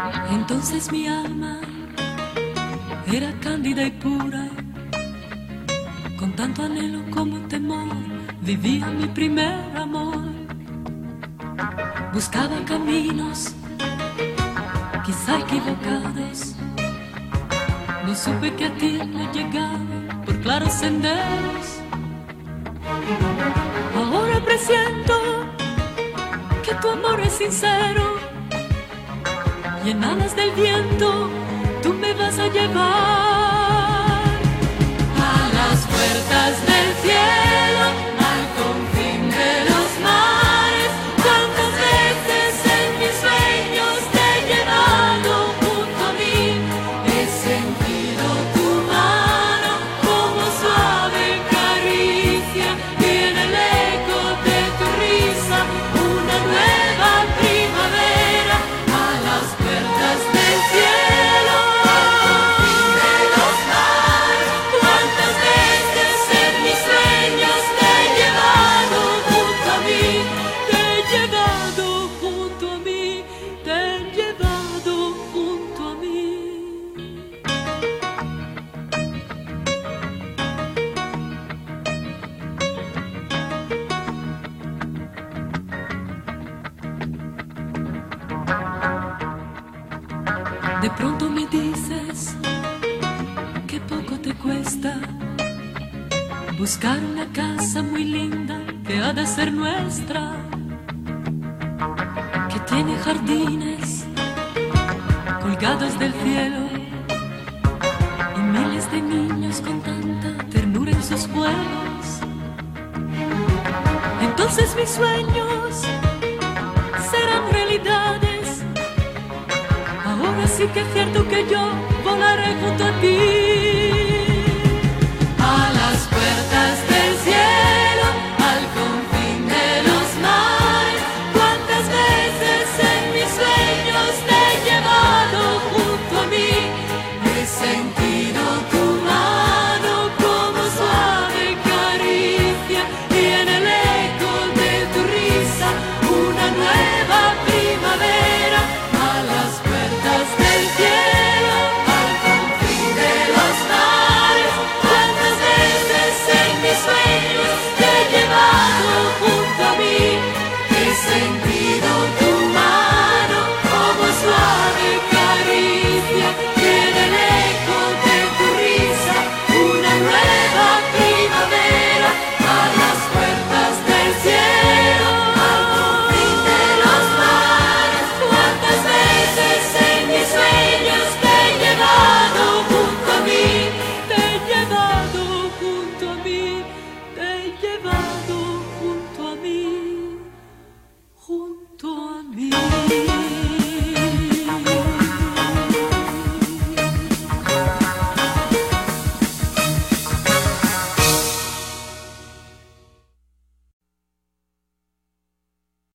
Entonces mi alma era cándida y pura, con tanto anhelo como temor vivía mi primer amor. Buscaba caminos, quizá equivocados, no supe que a ti me llegaba por claros senderos. Ahora presiento que tu amor es sincero, y en alas del viento tú me vas a llevar a las puertas del cielo, al confín de los mares. Cuántas veces en mis sueños te he llevado junto a mí, he sentido tu mano como suave caricia, y en el eco de tu risa una nueva primavera. A las puertas del cielo, al confín de los mares, cuántas veces en mis sueños te he llevado junto a mí, te he llevado junto a mí, te he llevado junto a mí. De pronto me dices que poco te cuesta buscar una casa muy linda que ha de ser nuestra, que tiene jardines colgados del cielo y miles de niños con tanta ternura en sus juegos. Entonces mis sueños serán realidades. Ahora sí que es cierto que yo volaré junto a ti a las puertas de